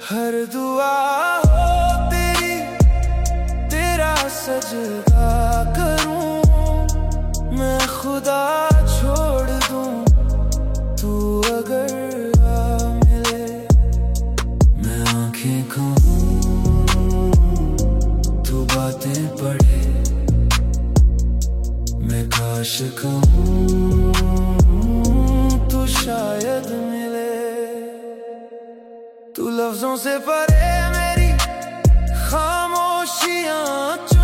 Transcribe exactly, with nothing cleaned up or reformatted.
हर दुआ हो तेरी, तेरा सजदा करूं मैं, खुदा छोड़ दूं तू अगर आ मिले। मैं आंखें कहूं तू बातें पढ़े, मैं काश कहूं तू शायद मिले। तू लफ्जों से परे मेरी खामोशियां